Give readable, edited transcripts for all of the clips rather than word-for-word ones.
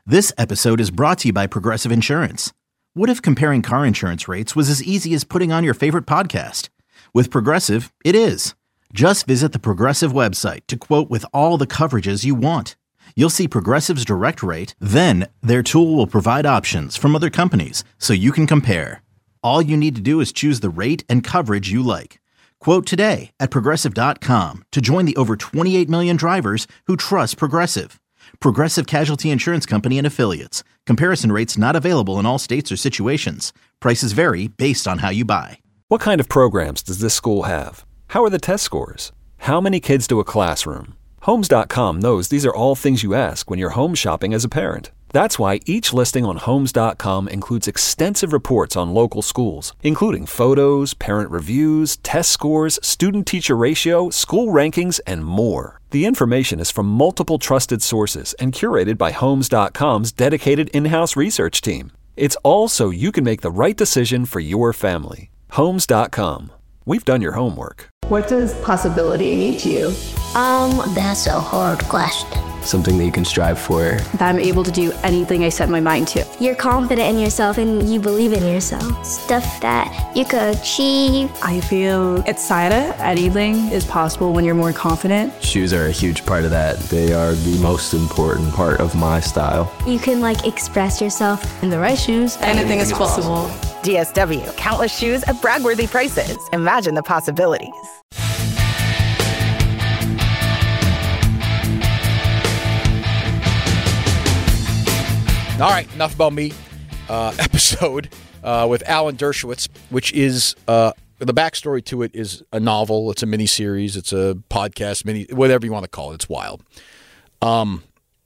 This episode is brought to you by Progressive Insurance. What if comparing car insurance rates was as easy as putting on your favorite podcast? With Progressive, it is. Just visit the Progressive website to quote with all the coverages you want. You'll see Progressive's direct rate, then their tool will provide options from other companies so you can compare. All you need to do is choose the rate and coverage you like. Quote today at Progressive.com to join the over 28 million drivers who trust Progressive. Progressive Casualty Insurance Company and Affiliates. Comparison rates not available in all states or situations. Prices vary based on how you buy. What kind of programs does this school have? How are the test scores? How many kids do a classroom? Homes.com knows these are all things you ask when you're home shopping as a parent. That's why each listing on Homes.com includes extensive reports on local schools, including photos, parent reviews, test scores, student-teacher ratio, school rankings, and more. The information is from multiple trusted sources and curated by Homes.com's dedicated in-house research team. It's all so you can make the right decision for your family. Homes.com. We've done your homework. What does possibility mean to you? That's a hard question. Something that you can strive for. That I'm able to do anything I set my mind to. You're confident in yourself and you believe in yourself. Stuff that you could achieve. I feel excited. Anything is possible when you're more confident. Shoes are a huge part of that. They are the most important part of my style. You can express yourself. In the right shoes, anything is possible. DSW, countless shoes at brag-worthy prices. Imagine the possibilities. All right, enough about me. Episode with Alan Dershowitz, which is the backstory to it is a novel. It's a miniseries. It's a podcast, whatever you want to call it. It's wild. I'm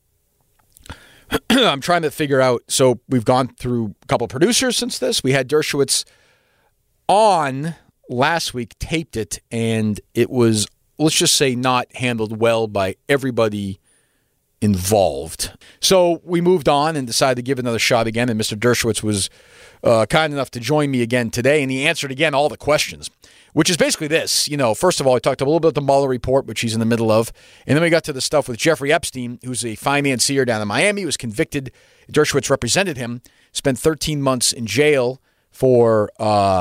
trying to figure out. So we've gone through a couple of producers since this. We had Dershowitz on last week, taped it, and it was, let's just say, not handled well by everybody involved. So we moved on and decided to give it another shot again, and Mr. Dershowitz was kind enough to join me again today, and he answered again all the questions, which is basically this. First of all, we talked a little bit about the Mueller report, which he's in the middle of, and then we got to the stuff with Jeffrey Epstein, who's a financier down in Miami, was convicted. Dershowitz represented him, spent 13 months in jail for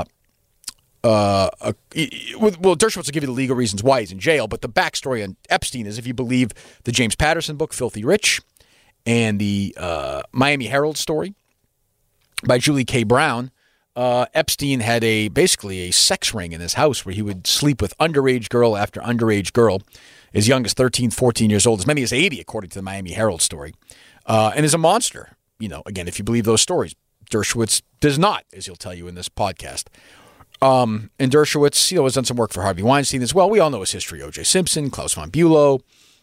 Dershowitz will give you the legal reasons why he's in jail, but the backstory on Epstein is, if you believe the James Patterson book, Filthy Rich, and the Miami Herald story by Julie K. Brown, Epstein had basically a sex ring in his house where he would sleep with underage girl after underage girl, as young as 13, 14 years old, as many as 80, according to the Miami Herald story, and is a monster. Again, if you believe those stories. Dershowitz does not, as he'll tell you in this podcast. And Dershowitz, has done some work for Harvey Weinstein as well. We all know his history. O.J. Simpson, Klaus von Bülow,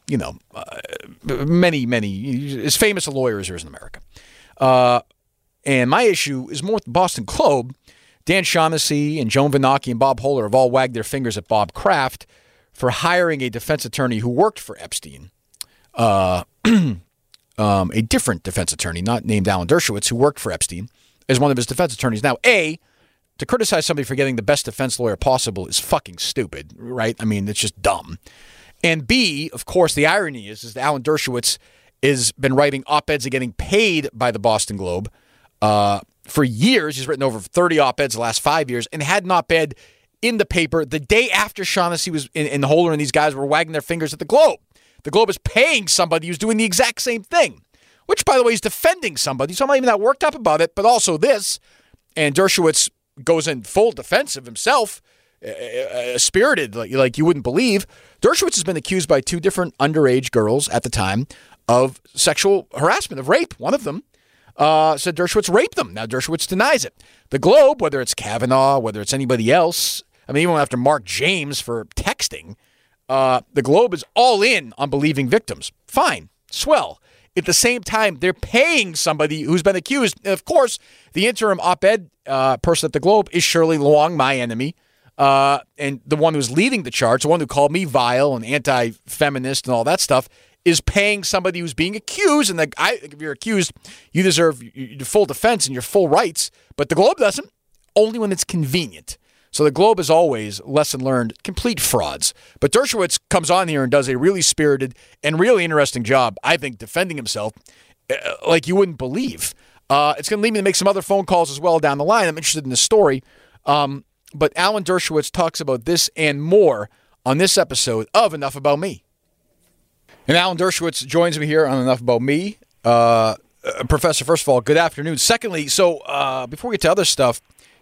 many, as famous a lawyer as there is in America. And my issue is more with the Boston Globe. Dan Shaughnessy and Joan Venocchi and Bob Holler have all wagged their fingers at Bob Kraft for hiring a defense attorney who worked for Epstein. A different defense attorney, not named Alan Dershowitz, who worked for Epstein as one of his defense attorneys. Now, to criticize somebody for getting the best defense lawyer possible is fucking stupid, right? I mean, it's just dumb. And B, of course, the irony is that Alan Dershowitz has been writing op-eds and getting paid by the Boston Globe for years. He's written over 30 op-eds the last 5 years and had an op-ed in the paper the day after Shaughnessy was in Holler and these guys were wagging their fingers at the Globe. The Globe is paying somebody who's doing the exact same thing, which, by the way, is defending somebody. So I'm not even that worked up about it, but also this. And Dershowitz goes in full defensive himself, spirited like you wouldn't believe. Dershowitz has been accused by two different underage girls at the time of sexual harassment, of rape. One of them said Dershowitz raped them. Now Dershowitz denies it. The Globe, whether it's Kavanaugh, whether it's anybody else, even after Mark James for texting, the Globe is all in on believing victims. Fine, swell. At the same time, they're paying somebody who's been accused. And of course, the interim op-ed person at the Globe is Shirley Luong, my enemy, and the one who's leading the charge, the one who called me vile and anti-feminist and all that stuff, is paying somebody who's being accused. And if you're accused, you deserve your full defense and your full rights. But the Globe doesn't, only when it's convenient. So the Globe is always, lesson learned, complete frauds. But Dershowitz comes on here and does a really spirited and really interesting job, I think, defending himself like you wouldn't believe. It's going to lead me to make some other phone calls as well down the line. I'm interested in the story. But Alan Dershowitz talks about this and more on this episode of Enough About Me. And Alan Dershowitz joins me here on Enough About Me. Professor, first of all, good afternoon. Secondly, so before we get to other stuff,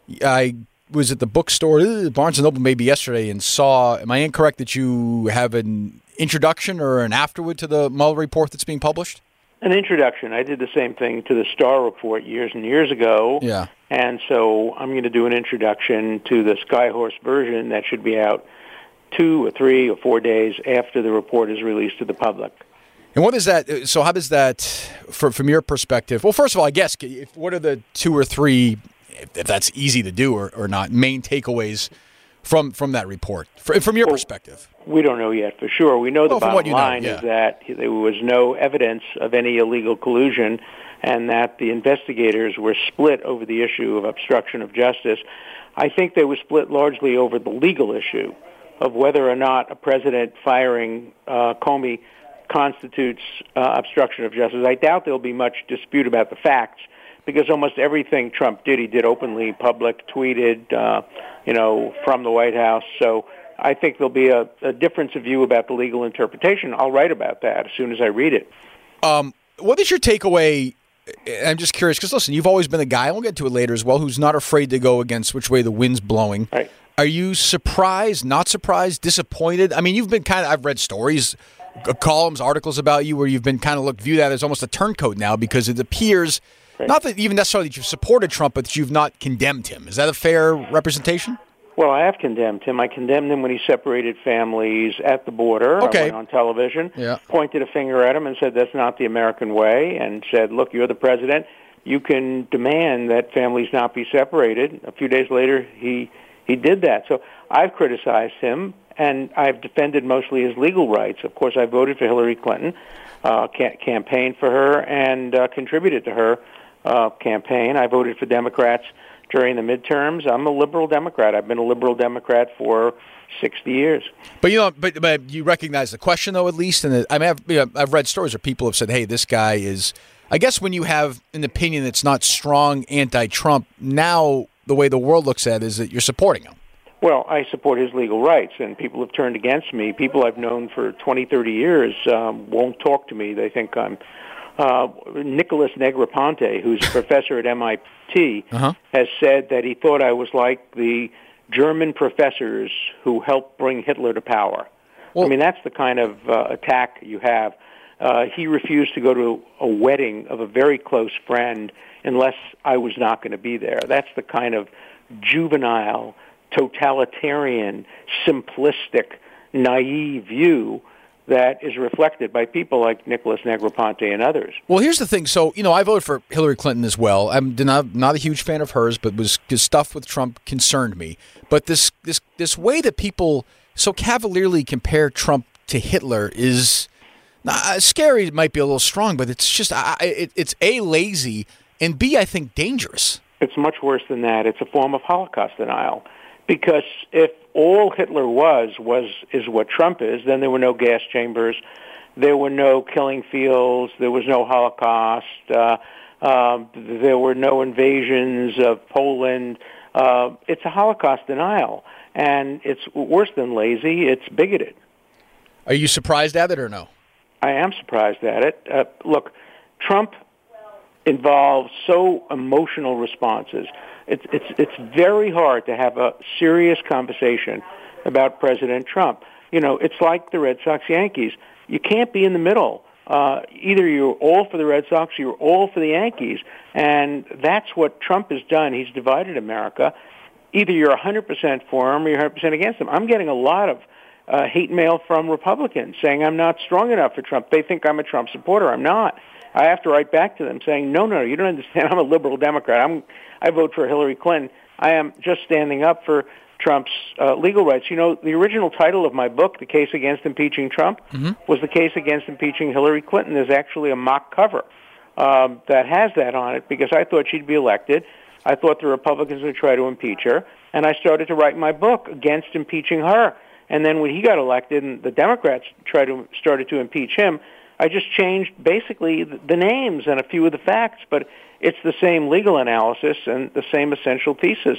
I was at the bookstore, Barnes & Noble, maybe yesterday, and saw, am I incorrect that you have an introduction or an afterword to the Mueller report that's being published? An introduction. I did the same thing to the Starr report years and years ago. Yeah. And so I'm going to do an introduction to the Skyhorse version that should be out 2 or 3 or 4 days after the report is released to the public. And what is that? So how does that, from your perspective? Well, first of all, I guess, what are the 2 or 3, if that's easy to do or not, main takeaways from that report, from your perspective? We don't know yet for sure. We know the bottom line is that there was no evidence of any illegal collusion and that the investigators were split over the issue of obstruction of justice. I think they were split largely over the legal issue of whether or not a president firing Comey constitutes obstruction of justice. I doubt there'll be much dispute about the facts because almost everything Trump did, he did openly, public, tweeted, from the White House. So I think there'll be a difference of view about the legal interpretation. I'll write about that as soon as I read it. What is your takeaway? I'm just curious because, listen, you've always been a guy, we'll get to it later as well, who's not afraid to go against which way the wind's blowing. Right. Are you surprised, not surprised, disappointed? I mean, you've been I've read stories, columns, articles about you where you've been viewed that as almost a turncoat now because it appears, not that even necessarily that you've supported Trump, but that you've not condemned him. Is that a fair representation? Well, I have condemned him. I condemned him when he separated families at the border. Okay. I went on television, pointed a finger at him and said, that's not the American way, and said, look, you're the president. You can demand that families not be separated. A few days later, he did that. So I've criticized him, and I've defended mostly his legal rights. Of course, I voted for Hillary Clinton, campaigned for her, and contributed to her campaign. I voted for Democrats during the midterms. I'm a liberal Democrat. I've been a liberal Democrat for 60 years. But but you recognize the question, though, at least. And I've read stories where people have said, "Hey, this guy is." I guess when you have an opinion that's not strong anti-Trump, now the way the world looks at it is that you're supporting him. Well, I support his legal rights, and people have turned against me. People I've known for 20, 30 years won't talk to me. They think I'm Nicholas Negroponte, who's a professor at MIT, has said that he thought I was like the German professors who helped bring Hitler to power. Well, I mean, that's the kind of attack you have. He refused to go to a wedding of a very close friend unless I was not going to be there. That's the kind of juvenile, totalitarian, simplistic, naive view that is reflected by people like Nicholas Negroponte and others. Well, here's the thing. So, I voted for Hillary Clinton as well. I'm not a huge fan of hers, but stuff with Trump concerned me. But this way that people so cavalierly compare Trump to Hitler is scary. It might be a little strong, but it's just it's A, lazy, and B, I think dangerous. It's much worse than that. It's a form of Holocaust denial. Because if all Hitler is what Trump is, then there were no gas chambers, there were no killing fields, there was no Holocaust, there were no invasions of Poland. It's a Holocaust denial, and it's worse than lazy. It's bigoted. Are you surprised at it or no? I am surprised at it. Look, Trump involves so emotional responses. It's very hard to have a serious conversation about President Trump. It's like the Red Sox-Yankees. You can't be in the middle. Either you're all for the Red Sox or you're all for the Yankees. And that's what Trump has done. He's divided America. Either you're 100% for him or you're 100% against him. I'm getting a lot of hate mail from Republicans saying I'm not strong enough for Trump. They think I'm a Trump supporter. I'm not. I have to write back to them saying, no, you don't understand. I'm a liberal Democrat. I vote for Hillary Clinton. I am just standing up for Trump's legal rights. The original title of my book, The Case Against Impeaching Trump, was The Case Against Impeaching Hillary Clinton. There's actually a mock cover that has that on it because I thought she'd be elected. I thought the Republicans would try to impeach her, and I started to write my book against impeaching her. And then when he got elected and the Democrats started to impeach him, I just changed basically the names and a few of the facts, but it's the same legal analysis and the same essential thesis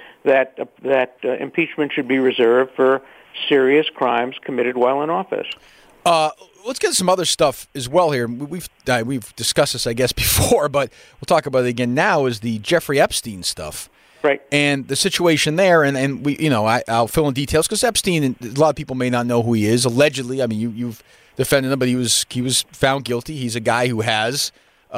that impeachment should be reserved for serious crimes committed while in office. Let's get some other stuff as well here. We've discussed this, I guess, before, but we'll talk about it again now. Is the Jeffrey Epstein stuff, right? And the situation there, and we, I'll fill in details because Epstein, a lot of people may not know who he is. Allegedly, I mean, you've defended him, but he was found guilty. He's a guy who has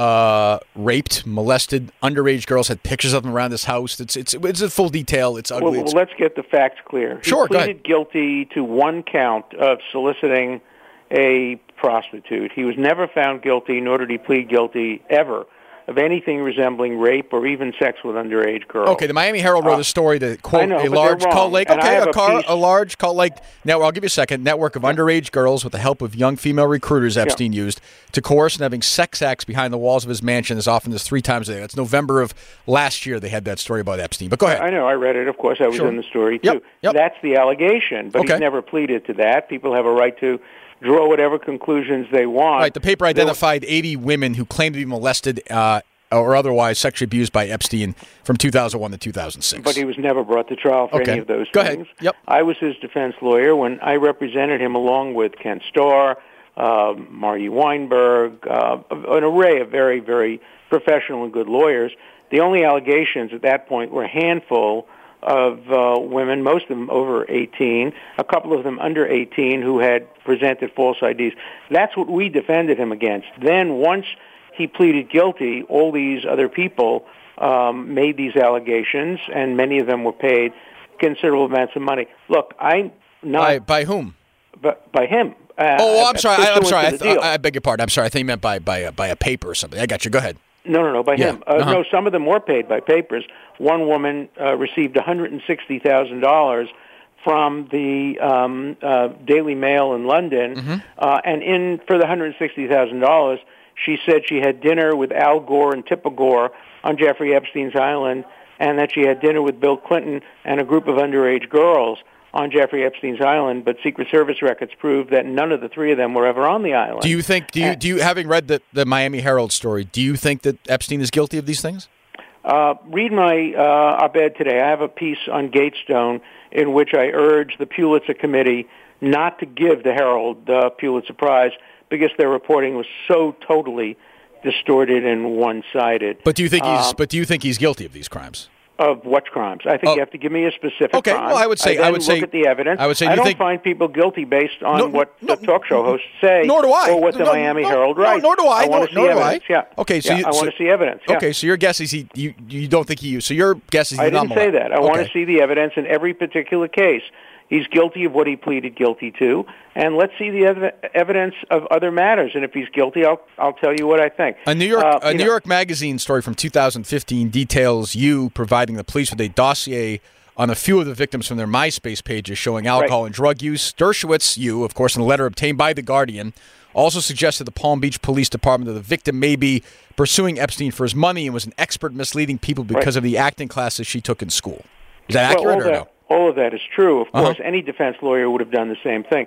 raped, molested underage girls. Had pictures of them around his house. It's a full detail. It's ugly. Well, let's get the facts clear. Sure, he pleaded guilty to one count of soliciting a prostitute. He was never found guilty, nor did he plead guilty ever of anything resembling rape or even sex with underage girls. Okay, the Miami Herald wrote a story that quote a large Cold Lake. Okay, a large Cold Lake network. I'll give you a second. Network of underage girls with the help of young female recruiters Epstein used to coerce and having sex acts behind the walls of his mansion as often as 3 times a day. That's November of last year. They had that story about Epstein. But go ahead. I know. I read it. Of course, I was in the story too. Yep. That's the allegation, but he's never pleaded to that. People have a right to draw whatever conclusions they want. Right. The paper identified 80 women who claimed to be molested or otherwise sexually abused by Epstein from 2001 to 2006. But he was never brought to trial for any of those things. Go ahead. Yep. I was his defense lawyer when I represented him along with Ken Starr, Marty Weinberg, an array of very, very professional and good lawyers. The only allegations at that point were a handful of women, most of them over 18, a couple of them under 18 who had presented false IDs. That's what we defended him against. Then once he pleaded guilty, all these other people made these allegations, and many of them were paid considerable amounts of money. Look, I'm not... By whom? By him. I'm sorry. I beg your pardon. I'm sorry. I think you meant by a paper or something. I got you. Go ahead. No, by him. No, some of them were paid by papers. One woman received $160,000 from the Daily Mail in London, and for the $160,000, she said she had dinner with Al Gore and Tipper Gore on Jeffrey Epstein's island, and that she had dinner with Bill Clinton and a group of underage girls on Jeffrey Epstein's island, but Secret Service records prove that none of the 3 of them were ever on the island. Do you think? Do you having read the Miami Herald story? Do you think that Epstein is guilty of these things? Read my op-ed today. I have a piece on Gatestone in which I urge the Pulitzer Committee not to give the Herald the Pulitzer Prize because their reporting was so totally distorted and one-sided. But do you think he's guilty of these crimes? Of what crimes? I think you have to give me a specific crime. Well, I would say look at the evidence. I don't find people guilty based on what the talk show hosts say. Nor do I. Or what the Miami Herald writes. Nor do I. I want to see evidence. Yeah. Okay. So I want to see evidence. Yeah. Okay. So your guess is you don't think he. So your guess is I didn't say that. I want to see the evidence in every particular case. He's guilty of what he pleaded guilty to, and let's see the evidence of other matters. And if he's guilty, I'll tell you what I think. A New York Magazine story from 2015 details you providing the police with a dossier on a few of the victims from their MySpace pages showing alcohol and drug use. Dershowitz, you, of course, in a letter obtained by The Guardian, also suggested the Palm Beach Police Department that the victim may be pursuing Epstein for his money and was an expert misleading people because of the acting classes she took in school. Is that accurate or no? All of that is true. Of course, any defense lawyer would have done the same thing.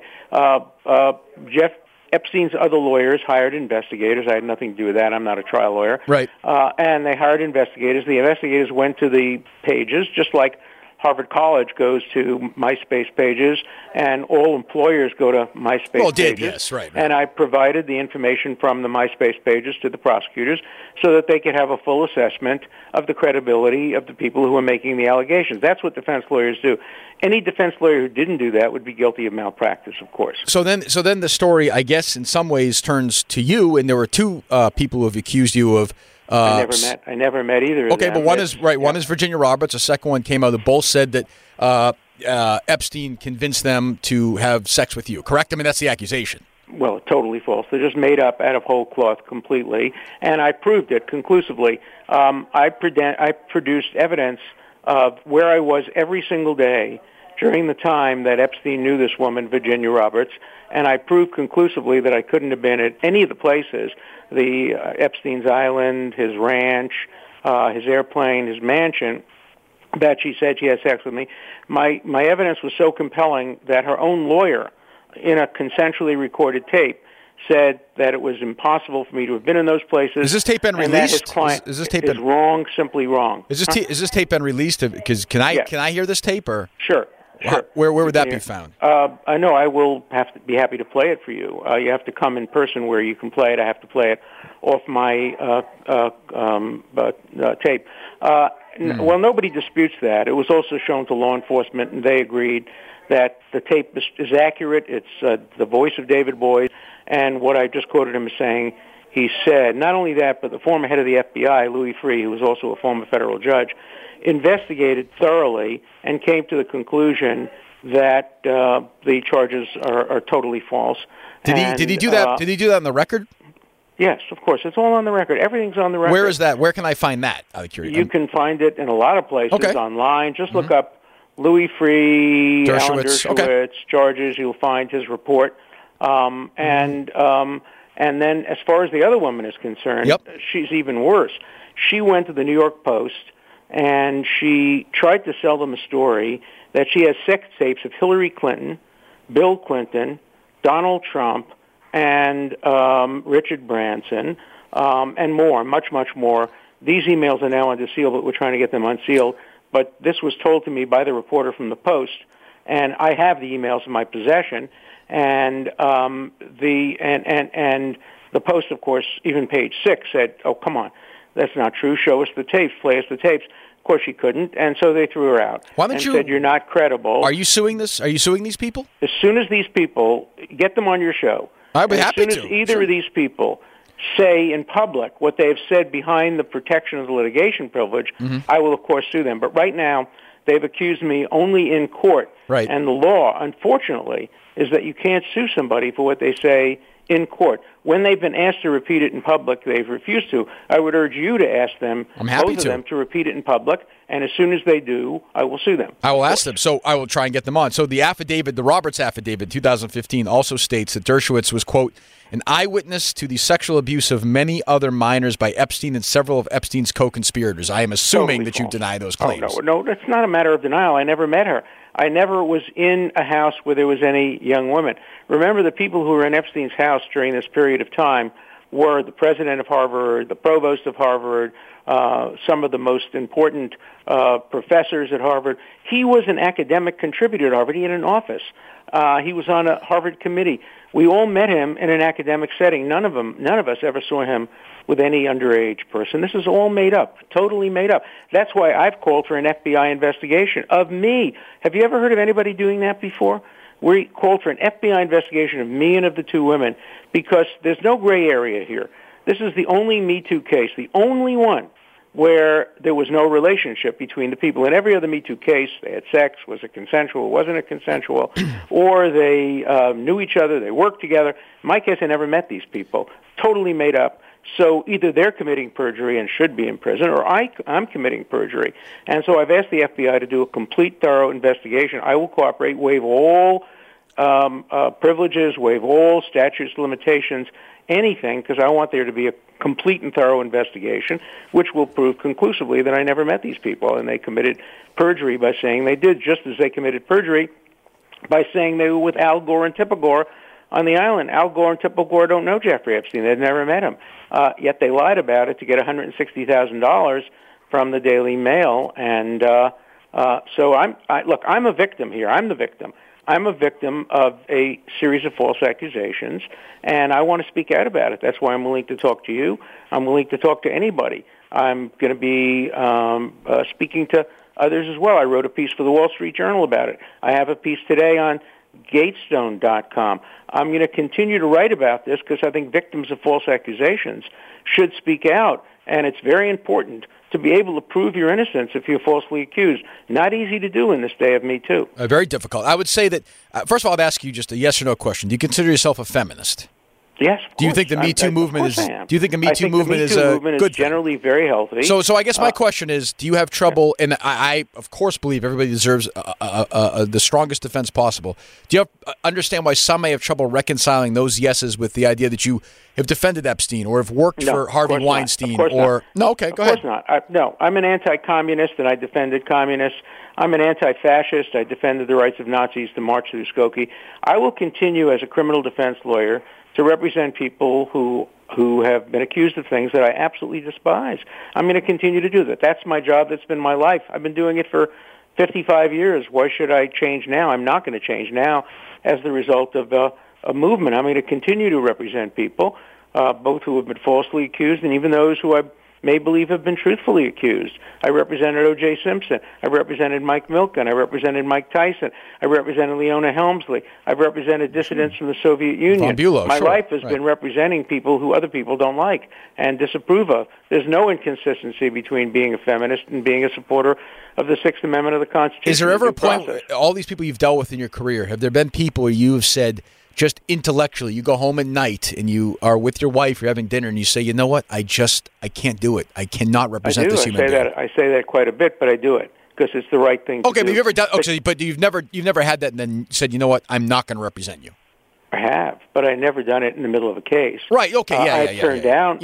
Jeff Epstein's other lawyers hired investigators. I had nothing to do with that. I'm not a trial lawyer. Right. And they hired investigators. The investigators went to the pages, just like Harvard College goes to MySpace pages, and all employers go to MySpace pages. Yes, right. And I provided the information from the MySpace pages to the prosecutors so that they could have a full assessment of the credibility of the people who are making the allegations. That's what defense lawyers do. Any defense lawyer who didn't do that would be guilty of malpractice, of course. So then the story, I guess, in some ways turns to you, and there were 2 people who have accused you of. I never met either. Okay, but one is Virginia Roberts. A second one came out that both said that Epstein convinced them to have sex with you. Correct? I mean, that's the accusation. Well, totally false. They're just made up out of whole cloth completely, and I proved it conclusively. I produced evidence of where I was every single day during the time that Epstein knew this woman, Virginia Roberts, and I proved conclusively that I couldn't have been at any of the places, the Epstein's island, his ranch, his airplane, his mansion, that she said she had sex with me. My evidence was so compelling that her own lawyer, in a consensually recorded tape, said that it was impossible for me to have been in those places. Has this tape been and that his released? client Is this tape is wrong, simply wrong. Is this tape been released? Because can I hear this tape or? Sure. Where would that be found? I know I will have to be happy to play it for you. You have to come in person where you can play it. I have to play it off my tape. Well, nobody disputes that. It was also shown to law enforcement, and they agreed that the tape is accurate. It's the voice of David Boyd, and what I just quoted him as saying, he said, not only that, but the former head of the FBI, Louis Freeh, who was also a former federal judge, investigated thoroughly and came to the conclusion that the charges are totally false. Did he do that? Did he do that on the record? Yes, of course. It's all on the record. Everything's on the record. Where is that? Where can I find that? Out of curiosity. You can find it in a lot of places online. Just look up Louis Freeh, Alan Dershowitz, charges. You'll find his report. And then as far as the other woman is concerned, she's even worse. She went to the New York Post, and she tried to sell them a story that she has sex tapes of Hillary Clinton, Bill Clinton, Donald Trump, and Richard Branson, and more, much, much more. These emails are now under seal, but we're trying to get them unsealed. But this was told to me by the reporter from the Post, and I have the emails in my possession. And the Post, of course, even page 6 said, "Oh, come on, that's not true. Show us the tapes. Play us the tapes." Of course, she couldn't, and so they threw her out. Why don't and said, "You're not credible." Are you suing this? Are you suing these people? As soon as these people get them on your show, I'd be happy to. As soon as either of these people say in public what they've said behind the protection of the litigation privilege, I will, of course, sue them. But right now, they've accused me only in court. Right. And the law, unfortunately, is that you can't sue somebody for what they say in court. When they've been asked to repeat it in public, they've refused to. I would urge you to ask them, both of them, to repeat it in public, and as soon as they do, I will sue them. I will ask them, so I will try and get them on. So the affidavit, the Roberts affidavit, 2015, also states that Dershowitz was, quote, an eyewitness to the sexual abuse of many other minors by Epstein and several of Epstein's co-conspirators. I am assuming Totally that you false. deny those claims. Oh, no, that's not a matter of denial. I never met her. I never was in a house where there was any young women. Remember, the people who were in Epstein's house during this period of time were the president of Harvard, the provost of Harvard, some of the most important professors at Harvard. He was an academic contributor at Harvard. He had an office. He was on a Harvard committee. We all met him in an academic setting. None of us ever saw him with any underage person. This is all made up, totally made up. That's why I've called for an FBI investigation of me. Have you ever heard of anybody doing that before? We called for an FBI investigation of me and of the two women because there's no gray area here. This is the only Me Too case, the only one where there was no relationship between the people. In every other Me Too case, they had sex. Was it consensual? Wasn't it consensual? Or they knew each other. They worked together. In my case, I never met these people. Totally made up. So either they're committing perjury and should be in prison, or I'm committing perjury. And so I've asked the FBI to do a complete, thorough investigation. I will cooperate, waive all privileges, waive all statutes, limitations, anything, because I want there to be a complete and thorough investigation, which will prove conclusively that I never met these people, and they committed perjury by saying they did, just as they committed perjury by saying they were with Al Gore and Tipper Gore on the island. Al Gore and Tipper Gore don't know Jeffrey Epstein. They've never met him. Yet they lied about it to get $160,000 from the Daily Mail. And so I'm a victim here. I'm the victim. I'm a victim of a series of false accusations, and I want to speak out about it. That's why I'm willing to talk to you. I'm willing to talk to anybody. I'm going to be speaking to others as well. I wrote a piece for the Wall Street Journal about it. I have a piece today on Gatestone.com. I'm going to continue to write about this because I think victims of false accusations should speak out, and it's very important to be able to prove your innocence if you're falsely accused. Not easy to do in this day of Me Too. Very difficult. I would say that, first of all, I'd ask you just a yes or no question. Do you consider yourself a feminist? Yes. Do you think the Me Too movement is? Do you think the Me Too movement is a good? Generally very healthy. So I guess my question is: do you have trouble? And I of course believe everybody deserves the strongest defense possible. Do you understand why some may have trouble reconciling those yeses with the idea that you have defended Epstein or have worked for Harvey Weinstein? No, okay, go ahead. Of course not. No, I'm an anti-communist, and I defended communists. I'm an anti-fascist. I defended the rights of Nazis to march through Skokie. I will continue as a criminal defense lawyer to represent people who have been accused of things that I absolutely despise. I'm going to continue to do that. That's my job. That's been my life. I've been doing it for 55 years. Why should I change now? I'm not going to change now as the result of a movement. I'm going to continue to represent people, both who have been falsely accused and even those who I may believe have been truthfully accused. I represented O.J. Simpson. I represented Mike Milken. I represented Mike Tyson. I represented Leona Helmsley. I've represented dissidents from the Soviet Union. Von Bulow, My sure. life has been representing people who other people don't like and disapprove of. There's no inconsistency between being a feminist and being a supporter of the Sixth Amendment of the Constitution. Is there ever a point, all these people you've dealt with in your career, have there been people where you have said, just intellectually, you go home at night and you are with your wife, you're having dinner, and you say, you know what, I can't do it. I cannot represent this human being. I say that quite a bit, but I do it because it's the right thing to do. Okay, but you've ever done, but you've never had that and then said, you know what, I'm not going to represent you. I have, but I never done it in the middle of a case. Right, okay, I turned down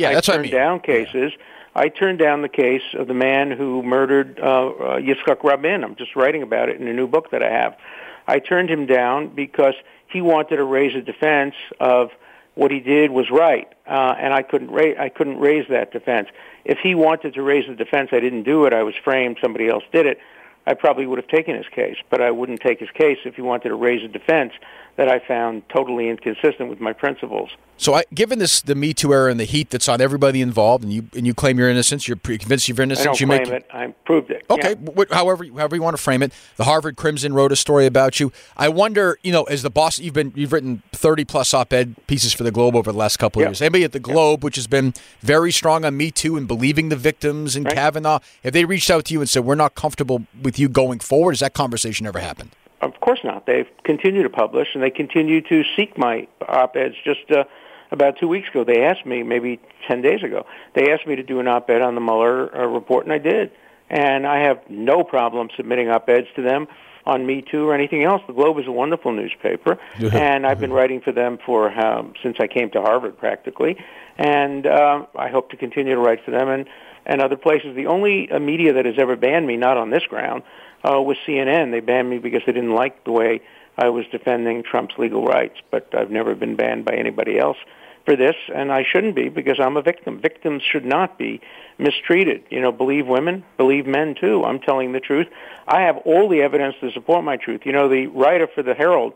cases. Yeah. I turned down the case of the man who murdered Yitzhak Rabin. I'm just writing about it in a new book that I have. I turned him down because he wanted to raise a defense of what he did was right, and I couldn't raise that defense. If he wanted to raise the defense, I didn't do it. I was framed. Somebody else did it. I probably would have taken his case, but I wouldn't take his case if he wanted to raise a defense that I found totally inconsistent with my principles. So, given the Me Too era and the heat that's on everybody involved, and you claim your innocence, you're convinced you're innocent. I don't claim it. I proved it. Okay, yeah. however you want to frame it. The Harvard Crimson wrote a story about you. I wonder, as the boss, you've written 30+ op-ed pieces for the Globe over the last couple of years. Anybody at the Globe, which has been very strong on Me Too and believing the victims and Kavanaugh, if they reached out to you and said, we're not comfortable with you going forward, has that conversation ever happened? Of course not. They've continued to publish, and they continue to seek my op-eds. Just about 2 weeks ago, they asked me, maybe 10 days ago, they asked me to do an op-ed on the Mueller report, and I did. And I have no problem submitting op-eds to them on Me Too or anything else. The Globe is a wonderful newspaper, and I've been writing for them since I came to Harvard, practically. And I hope to continue to write for them and other places. The only media that has ever banned me, not on this ground, was CNN. They banned me because they didn't like the way I was defending Trump's legal rights. But I've never been banned by anybody else for this, and I shouldn't be because I'm a victim. Victims should not be mistreated. Believe women, believe men too. I'm telling the truth. I have all the evidence to support my truth. The writer for the Herald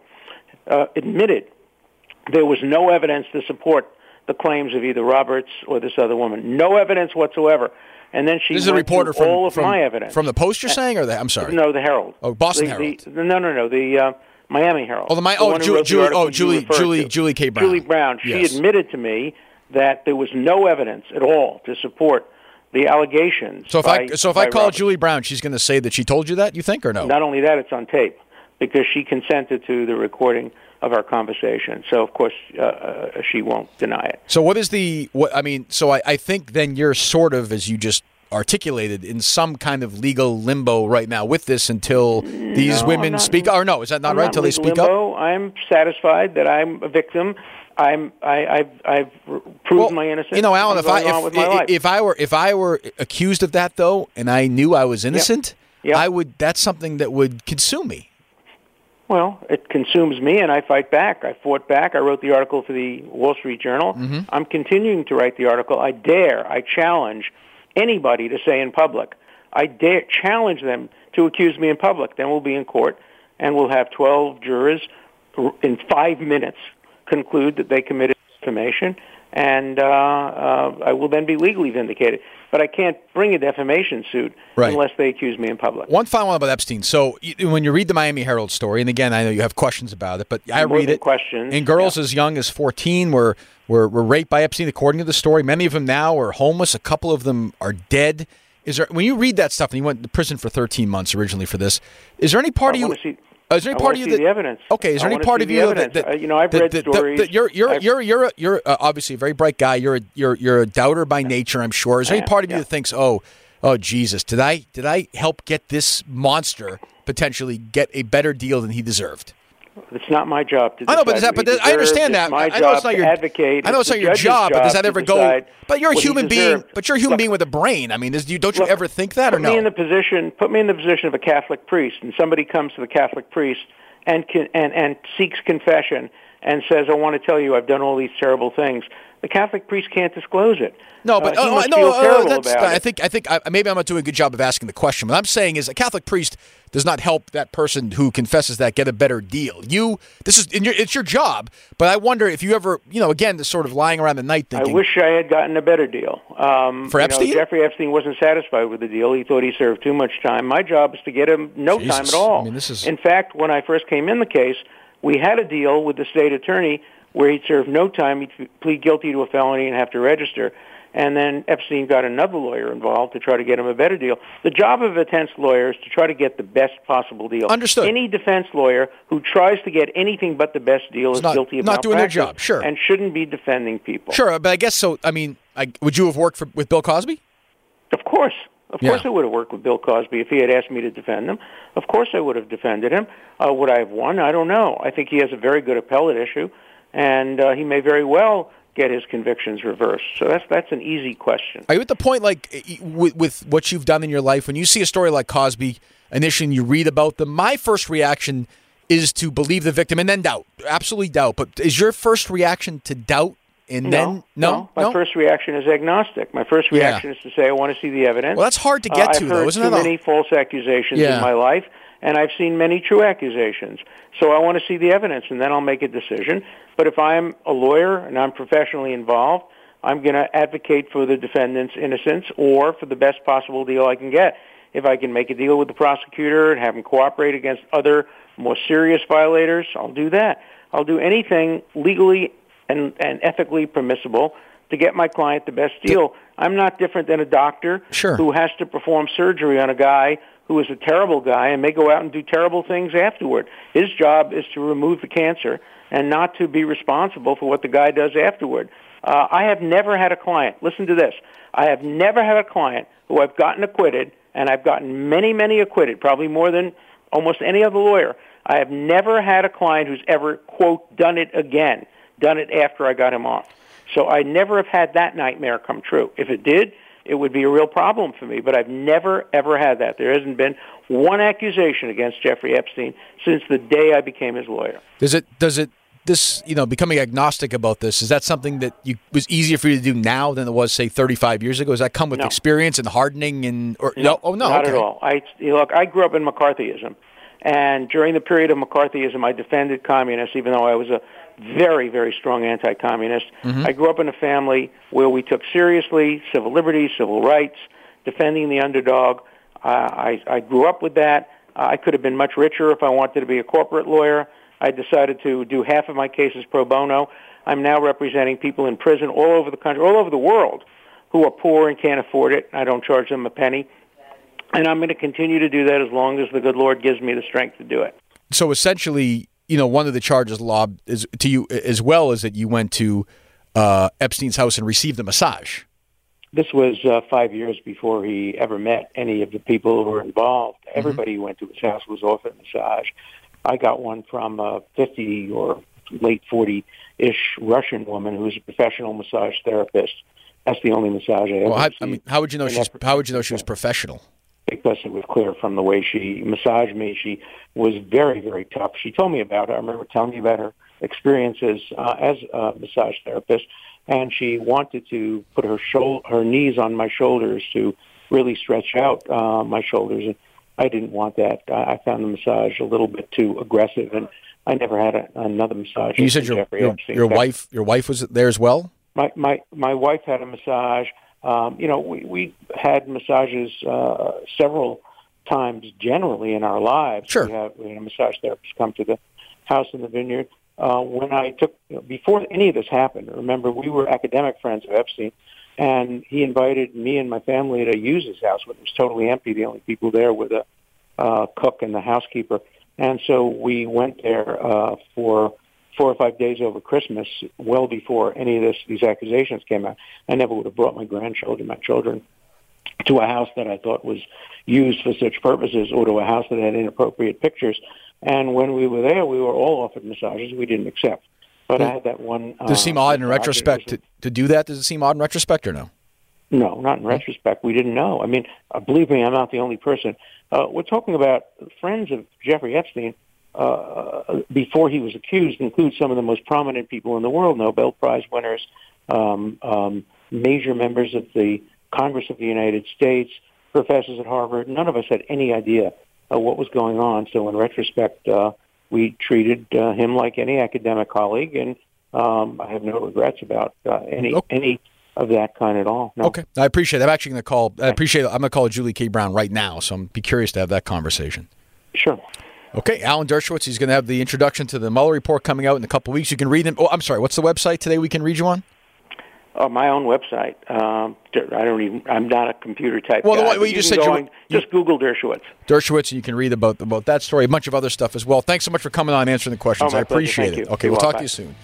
admitted there was no evidence to support the claims of either Roberts or this other woman. No evidence whatsoever. And then she went through all of my evidence. From the Post, you're saying, or I'm sorry? No, the Herald. Oh, Boston Herald. No, the Miami Herald. Julie K. Brown. Julie Brown. She admitted to me that there was no evidence at all to support the allegations. So if I call Julie Brown, she's going to say that she told you that, you think, or no? Not only that, it's on tape because she consented to the recording of our conversation. So, of course, she won't deny it. So I think then you're sort of, as you just articulated, in some kind of legal limbo right now with this until these women speak up. Or no, is that not right? Until they speak up? I'm satisfied that I'm a victim. I've proved my innocence. Alan, if I were accused of that though, and I knew I was innocent, that's something that would consume me. Well, it consumes me, and I fight back. I fought back. I wrote the article for the Wall Street Journal. Mm-hmm. I'm continuing to write the article. I challenge anybody to say in public. I challenge them to accuse me in public. Then we'll be in court, and we'll have 12 jurors in 5 minutes conclude that they committed defamation, and I will then be legally vindicated. But I can't bring a defamation suit unless they accuse me in public. One final one about Epstein. So when you read the Miami Herald story, and again, I know you have questions about it, but I read it. Questions. And girls as young as 14 were raped by Epstein, according to the story. Many of them now are homeless. A couple of them are dead. When you read that stuff, and you went to prison for 13 months originally for this, is there any part of you? Is there any part of you that the evidence? Okay, is there any part of you that I've read stories? You're obviously a very bright guy. You're a doubter by nature, I'm sure. Is there any part of you that thinks, oh Jesus, did I help get this monster potentially get a better deal than he deserved? It's not my job to decide. I know, but I understand that. I know it's not your advocate. I know it's not your job, but does that ever go? But you're a human being. But you're a human being with a brain. I mean, don't you ever think that, or no? Put me in the position of a Catholic priest, and somebody comes to the Catholic priest and seeks confession and says, I want to tell you I've done all these terrible things, the Catholic priest can't disclose it. No, but he must feel terrible about it. I think maybe I'm not doing a good job of asking the question. What I'm saying is a Catholic priest does not help that person who confesses that get a better deal. It's your job, but I wonder if you ever, again, the sort of lying around the night thinking. I wish I had gotten a better deal. For Epstein? Jeffrey Epstein wasn't satisfied with the deal. He thought he served too much time. My job is to get him no time at all. In fact, when I first came in the case, we had a deal with the state attorney where he'd serve no time, he'd plead guilty to a felony and have to register. And then Epstein got another lawyer involved to try to get him a better deal. The job of a defense lawyer is to try to get the best possible deal. Understood. Any defense lawyer who tries to get anything but the best deal is guilty of not doing their job, sure. And shouldn't be defending people. Sure, but I guess so. I mean, would you have worked with Bill Cosby? Of course. Of course I would have worked with Bill Cosby if he had asked me to defend him. Of course I would have defended him. Would I have won? I don't know. I think he has a very good appellate issue, and he may very well get his convictions reversed. So that's an easy question. Are you at the point, like, with what you've done in your life, when you see a story like Cosby, initially you read about them, my first reaction is to believe the victim and then doubt. Absolutely doubt. But is your first reaction to doubt and then... No? My first reaction is agnostic. My first reaction is to say, I want to see the evidence. Well, that's hard to get to, though, isn't it? I've heard too many false accusations in my life, and I've seen many true accusations. So I want to see the evidence, and then I'll make a decision. But if I'm a lawyer and I'm professionally involved, I'm going to advocate for the defendant's innocence or for the best possible deal I can get. If I can make a deal with the prosecutor and have him cooperate against other more serious violators, I'll do that. I'll do anything legally and ethically permissible to get my client the best deal. I'm not different than a doctor who has to perform surgery on a guy who is a terrible guy and may go out and do terrible things afterward. His job is to remove the cancer and not to be responsible for what the guy does afterward. I have never had a client, listen to this, I have never had a client who I've gotten acquitted, and I've gotten many, many acquitted, probably more than almost any other lawyer. I have never had a client who's ever, quote, done it again, done it after I got him off. So I never have had that nightmare come true. If it did, it would be a real problem for me, but I've never, ever had that. There hasn't been one accusation against Jeffrey Epstein since the day I became his lawyer. Becoming agnostic about this, is that something that was easier for you to do now than it was, say, 35 years ago? Does that come with experience and hardening? Not at all. I grew up in McCarthyism, and during the period of McCarthyism, I defended communists, even though I was a very, very strong anti-communist. I grew up in a family where we took seriously civil liberties, civil rights, defending the underdog. I grew up with that. I could have been much richer if I wanted to be a corporate lawyer. I decided to do half of my cases pro bono. I'm now representing people in prison all over the country, all over the world, who are poor and can't afford it. I don't charge them a penny. And I'm going to continue to do that as long as the good Lord gives me the strength to do it. So essentially, one of the charges lobbed is to you as well is that you went to Epstein's house and received a massage. This was 5 years before he ever met any of the people who were involved. Everybody who went to his house was offered a massage. I got one from a 50 or late 40-ish Russian woman who's a professional massage therapist. That's the only massage I ever received. How would you know she was professional? Because it was clear from the way she massaged me. She was very, very tough. She told me about it. I remember telling me about her experiences as a massage therapist, and she wanted to put her knees on my shoulders to really stretch out my shoulders. And I didn't want that. I found the massage a little bit too aggressive, and I never had another massage. You said your wife was there as well? My wife had a massage. We had massages several times generally in our lives. Sure. We had a massage therapist come to the house in the Vineyard. Before any of this happened, remember, we were academic friends of Epstein, and he invited me and my family to use his house when it was totally empty. The only people there were the cook and the housekeeper. And so we went there for 4 or 5 days over Christmas, well before any of these accusations came out. I never would have brought my children, to a house that I thought was used for such purposes, or to a house that had inappropriate pictures. And when we were there, we were all offered massages. We didn't accept. But I had that one. Does it seem odd in retrospect to do that? Does it seem odd in retrospect or no? No, not in retrospect. We didn't know. I mean, believe me, I'm not the only person. We're talking about friends of Jeffrey Epstein before he was accused, includes some of the most prominent people in the world, Nobel Prize winners, major members of the Congress of the United States, professors at Harvard. None of us had any idea what was going on. So in retrospect, we treated him like any academic colleague, and I have no regrets about any of that kind at all. No. Okay, I appreciate it. I'm actually going to call. I'm going to call Julie K. Brown right now, so I'm be curious to have that conversation. Sure. Okay, Alan Dershowitz. He's going to have the introduction to the Mueller report coming out in a couple of weeks. You can read them. Oh, I'm sorry. What's the website today we can read you on? My own website. I'm not a computer type guy. Well, you just said just Google Dershowitz. Dershowitz, and you can read about that story, a bunch of other stuff as well. Thanks so much for coming on and answering the questions. I appreciate it. Okay, we'll talk to you soon.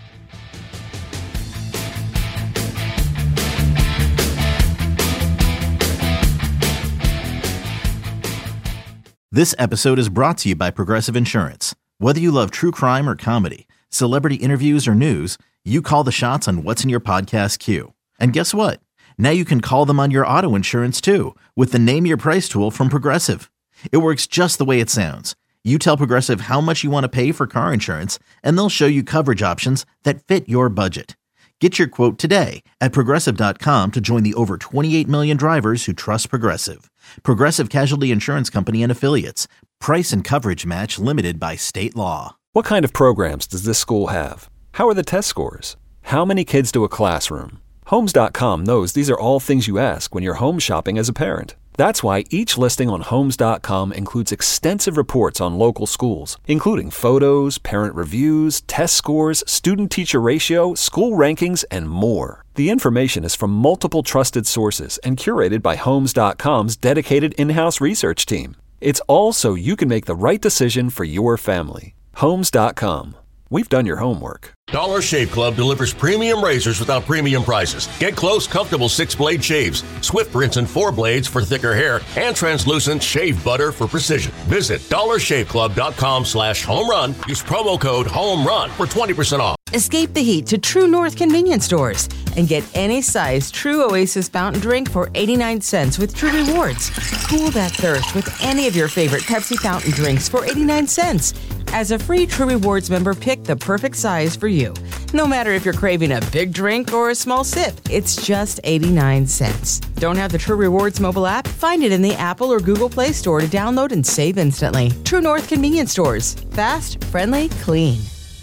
This episode is brought to you by Progressive Insurance. Whether you love true crime or comedy, celebrity interviews or news, you call the shots on what's in your podcast queue. And guess what? Now you can call them on your auto insurance too with the Name Your Price tool from Progressive. It works just the way it sounds. You tell Progressive how much you want to pay for car insurance, and they'll show you coverage options that fit your budget. Get your quote today at Progressive.com to join the over 28 million drivers who trust Progressive. Progressive Casualty Insurance Company and Affiliates. Price and coverage match limited by state law. What kind of programs does this school have? How are the test scores? How many kids do a classroom? Homes.com knows these are all things you ask when you're home shopping as a parent. That's why each listing on Homes.com includes extensive reports on local schools, including photos, parent reviews, test scores, student-teacher ratio, school rankings, and more. The information is from multiple trusted sources and curated by Homes.com's dedicated in-house research team. It's all so you can make the right decision for your family. Homes.com. We've done your homework. Dollar Shave Club delivers premium razors without premium prices. Get close, comfortable 6-blade shaves, swift rinse and 4 blades for thicker hair, and translucent shave butter for precision. Visit dollarshaveclub.com/homerun. Use promo code HOMERUN for 20% off. Escape the heat to True North convenience stores and get any size True Oasis fountain drink for 89 cents with True Rewards. Cool that thirst with any of your favorite Pepsi fountain drinks for 89 cents. As a free True Rewards member, pick the perfect size for you. No matter if you're craving a big drink or a small sip, it's just 89 cents. Don't have the True Rewards mobile app? Find it in the Apple or Google Play Store to download and save instantly. True North convenience stores. Fast, friendly, clean.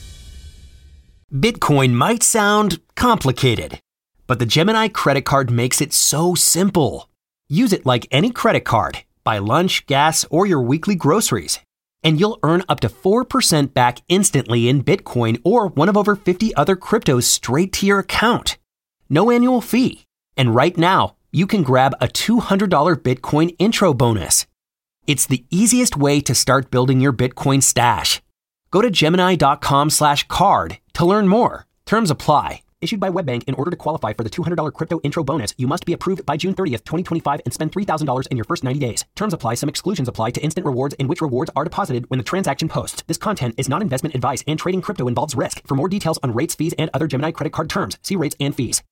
Bitcoin might sound complicated, but the Gemini credit card makes it so simple. Use it like any credit card. Buy lunch, gas, or your weekly groceries, and you'll earn up to 4% back instantly in Bitcoin or one of over 50 other cryptos straight to your account. No annual fee. And right now, you can grab a $200 Bitcoin intro bonus. It's the easiest way to start building your Bitcoin stash. Go to Gemini.com/card to learn more. Terms apply. Issued by WebBank. In order to qualify for the $200 crypto intro bonus, you must be approved by June 30th, 2025 and spend $3,000 in your first 90 days. Terms apply. Some exclusions apply to instant rewards in which rewards are deposited when the transaction posts. This content is not investment advice and trading crypto involves risk. For more details on rates, fees, and other Gemini credit card terms, see rates and fees.